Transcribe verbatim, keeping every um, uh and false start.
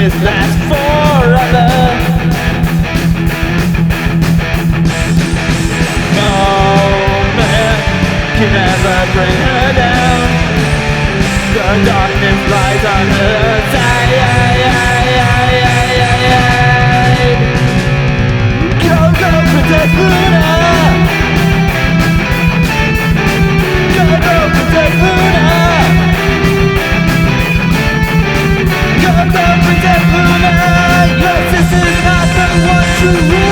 darkness lasts forever. No man can ever bring her down. The darkness lies on her side. Go, go, Princess Luna. Go, go, Princess Luna. Go, go, Princess Luna. Your sister's not the one to rule.